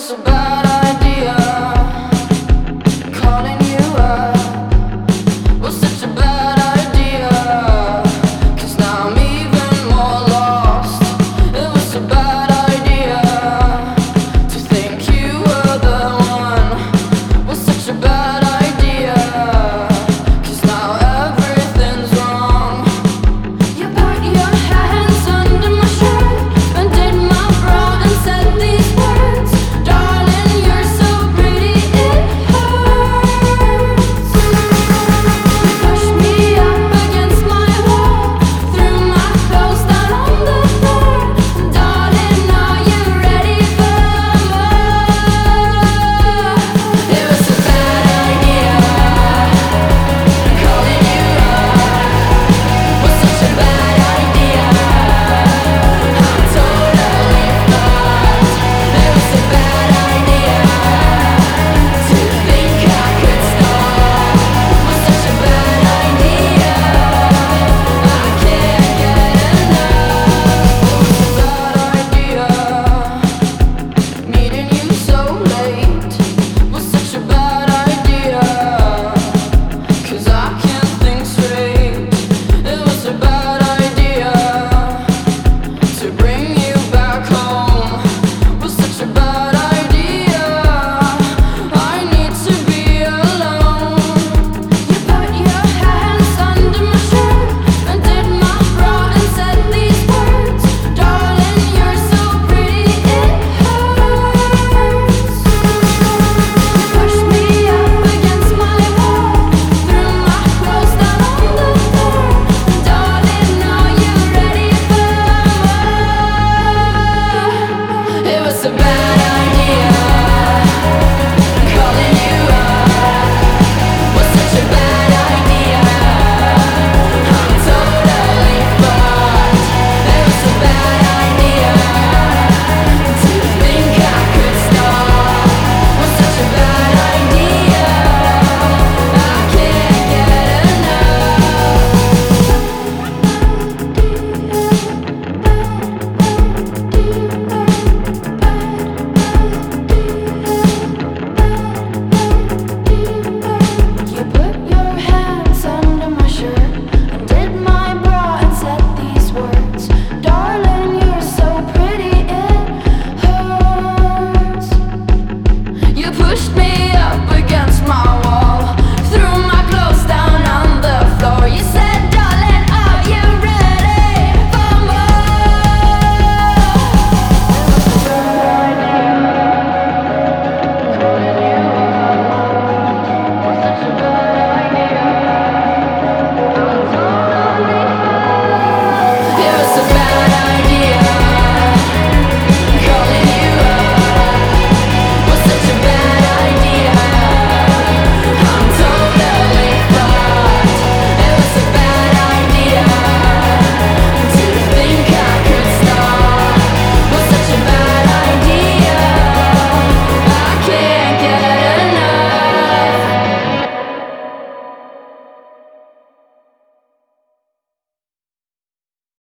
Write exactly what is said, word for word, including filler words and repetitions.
was a bad idea. Calling you up was such a bad idea. 'Cause now I'm even more lost. It was a bad idea to think you were the one. Was such a bad idea. 'Cause now everything's wrong. You put your hands under my shirt, undid my bra and said these words. Darling, you're so pretty, it hurts. You pushed me up against my wall, threw my clothes down on the floor. Darling, are you ready for more? It was a bad idea. Calling you up was such a bad idea. I'm totally fucked. It was a bad idea to think I could stop. Was such a bad idea. I can't get enough. Was a bad idea. Meeting you so late was such a bad idea. 'Cause I can't think straight. It was a bad idea to bring you back home. Was such a bad idea. I need to be alone. You put your hands under my shirt, undid my bra and said these words. Darling, you're so pretty, it hurts. You pushed me up against my wall, threw my clothes down on the floor. Darling, are you ready for more? It was a bad idea.